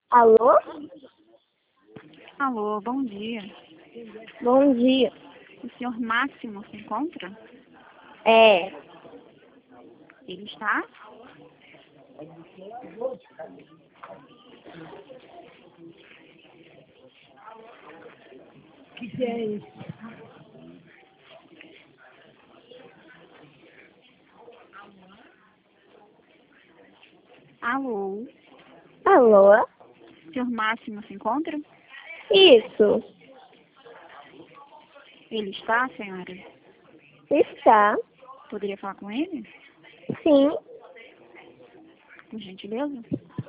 Alô? Alô, bom dia. Bom dia. O senhor Máximo se encontra? É. Ele está? O que é isso? Alô, Alô? o senhor Máximo se encontra? Isso. Ele está, senhora? Está. Poderia falar com ele? Sim. Por gentileza?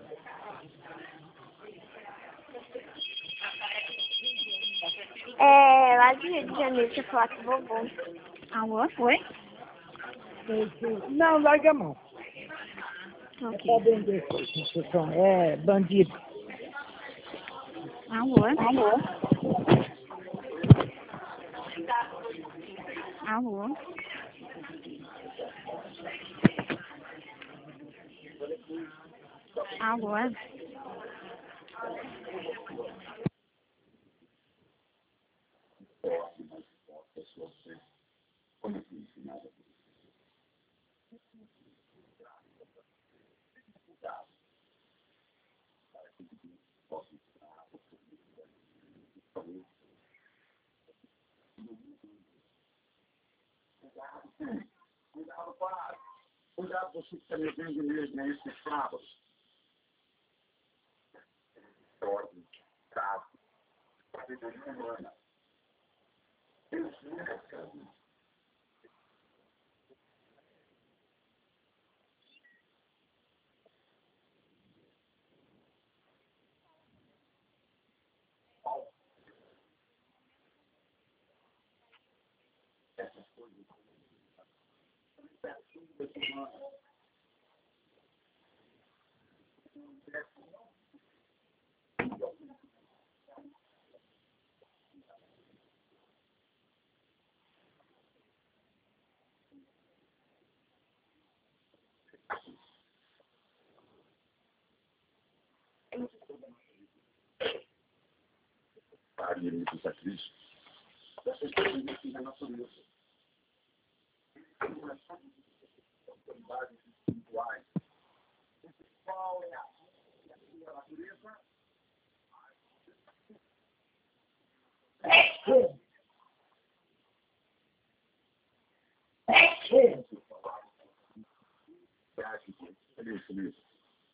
É lá de Rio de Janeiro, deixa eu falar com o vovô. Alô, foi? Não, larga a mão. É Ok. pra vender construção. É bandido. Alô? Alô? Alô? Alô? Cuidado, você que está me vendo mesmo, né? Esses sábados. Ordem, caso, sabedoria humana. Deus nunca sabe. Essas coisas. Ele diz a Cristo. Essas coisas aqui na natureza. Autoridades espirituais. Qual é a sua natureza? Isso.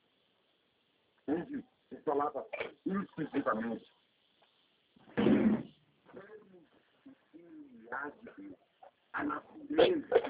Onde se falava exclusivamente a natureza